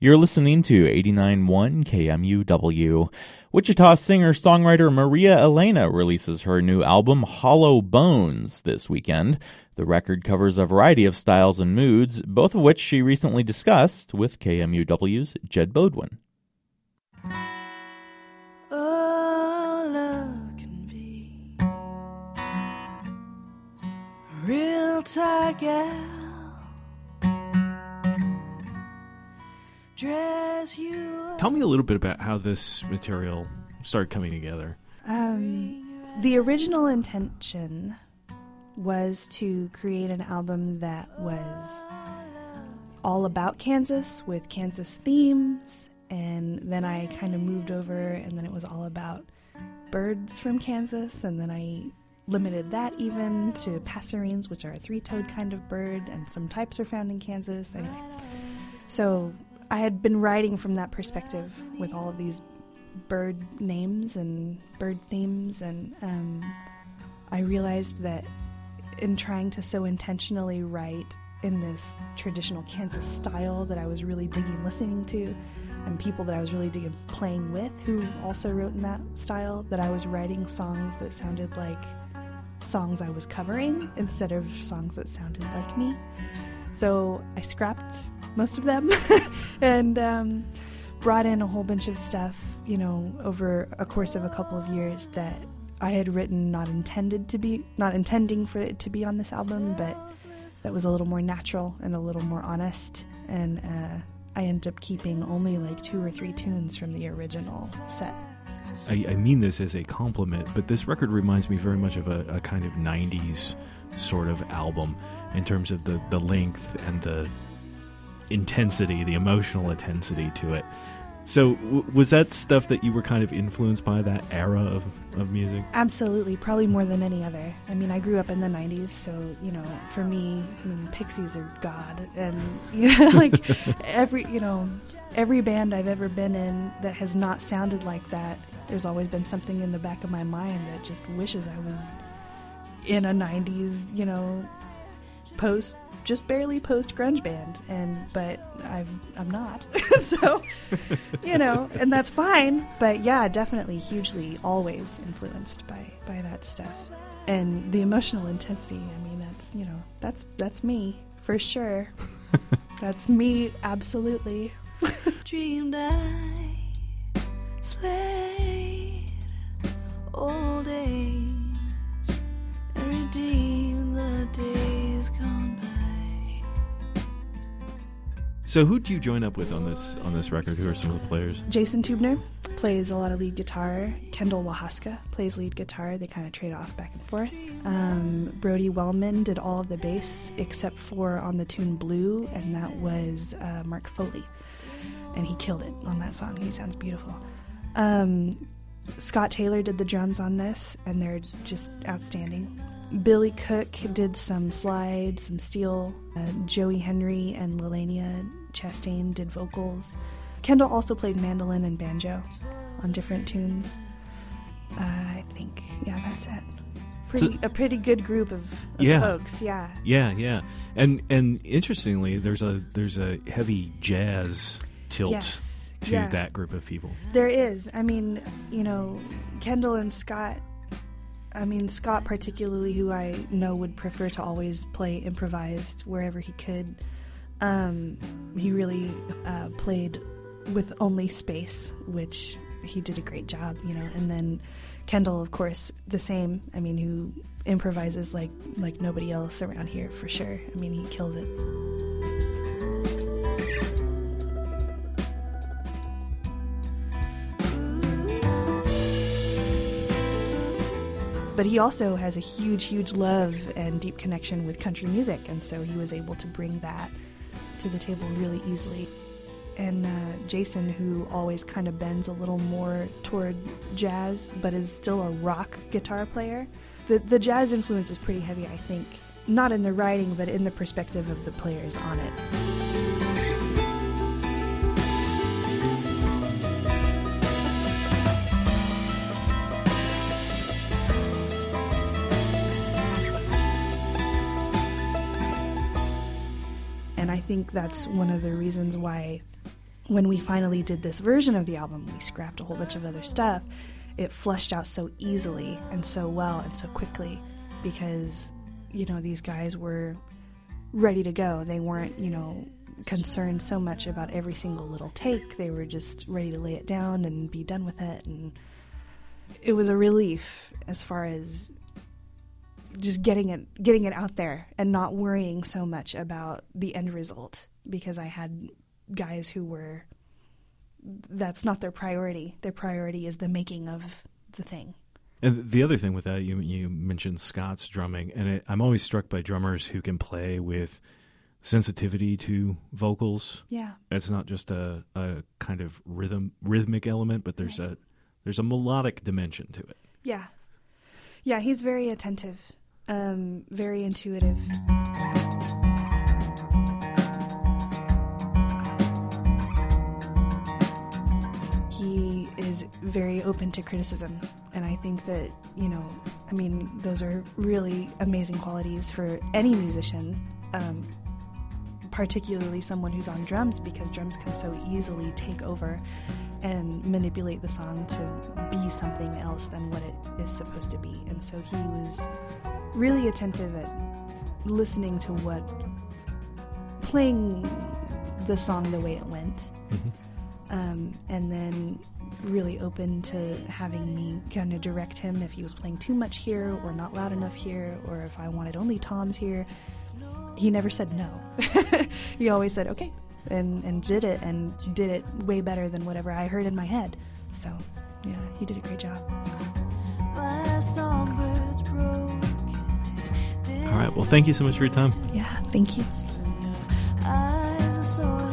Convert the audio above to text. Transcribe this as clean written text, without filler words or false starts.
You're listening to 89.1 KMUW. Wichita singer-songwriter Maria Elena releases her new album Hollow Bones this weekend. The record covers a variety of styles and moods, both of which she recently discussed with KMUW's Jed Bodwin. Oh, love can be a real tight gal. Tell me a little bit about how this material started coming together. The original intention was to create an album that was all about Kansas with Kansas themes, and then I kind of moved over and then it was all about birds from Kansas, and then I limited that even to passerines, which are a three-toed kind of bird, and some types are found in Kansas. Anyway, so I had been writing from that perspective with all of these bird names and bird themes, and I realized that in trying to so intentionally write in this traditional Kansas style that I was really digging listening to, and people that I was really digging playing with who also wrote in that style, that I was writing songs that sounded like songs I was covering instead of songs that sounded like me. So I scrapped most of them and brought in a whole bunch of stuff, you know, over a course of a couple of years that I had written not intending for it to be on this album, but that was a little more natural and a little more honest. And I ended up keeping only like 2 or 3 tunes from the original set. I mean this as a compliment, but this record reminds me very much of a kind of 90s sort of album in terms of the length and the intensity, the emotional intensity to it. So was that stuff that you were kind of influenced by, that era of music? Absolutely, probably more than any other. I mean, I grew up in the 90s, so, you know, for me, Pixies are God. And, you know, like, every band I've ever been in that has not sounded like that, there's always been something in the back of my mind that just wishes I was in a 90s, you know, just barely post grunge band, but I'm not. So, you know, and that's fine. But yeah, definitely hugely always influenced by that stuff. And the emotional intensity, I mean, that's, you know, that's me for sure. That's me, absolutely. Dreamed I slayed old age and redeemed the days gone by. So who'd you join up with on this record? Who are some of the players? Jason Tubner plays a lot of lead guitar. Kendall Wahaska plays lead guitar. They kind of trade off back and forth. Brody Wellman did all of the bass except for on the tune Blue, and that was Mark Foley. And he killed it on that song. He sounds beautiful. Scott Taylor did the drums on this, and they're just outstanding. Billy Cook did some slide, some steel. Joey Henry and Lelania Chastain did vocals. Kendall also played mandolin and banjo on different tunes. I think, yeah, that's it. A pretty good group of folks, yeah. Yeah. And interestingly, there's a heavy jazz tilt to that group of people. There is. I mean, you know, Kendall and Scott. I mean, Scott particularly, who I know would prefer to always play improvised wherever he could. He really played with only space, which he did a great job, you know. And then Kendall, of course, the same. I mean, who improvises like nobody else around here for sure. I mean, he kills it. But he also has a huge love and deep connection with country music, and so he was able to bring that to the table really easily. And Jason, who always kind of bends a little more toward jazz, but is still a rock guitar player. The jazz influence is pretty heavy, I think. Not in the writing, but in the perspective of the players on it. And I think that's one of the reasons why when we finally did this version of the album, we scrapped a whole bunch of other stuff. It flushed out so easily and so well and so quickly because, you know, these guys were ready to go. They weren't, you know, concerned so much about every single little take. They were just ready to lay it down and be done with it. And it was a relief as far as just getting it out there and not worrying so much about the end result, because I had guys who were, that's not their priority. Their priority is the making of the thing. And the other thing with that, you mentioned Scott's drumming, and I'm always struck by drummers who can play with sensitivity to vocals. Yeah. It's not just a kind of rhythmic element, but there's a melodic dimension to it. Yeah. Yeah, he's very attentive, very intuitive. He is very open to criticism, and I think that, you know, I mean, those are really amazing qualities for any musician, particularly someone who's on drums, because drums can so easily take over and manipulate the song to be something else than what it is supposed to be. And so he was really attentive at listening to playing the song the way it went. Mm-hmm. And then really open to having me kind of direct him if he was playing too much here or not loud enough here, or if I wanted only toms here. He never said no. He always said okay, and did it way better than whatever I heard in my head. So yeah, he did a great job. All right, well, thank you so much for your time. Yeah, thank you.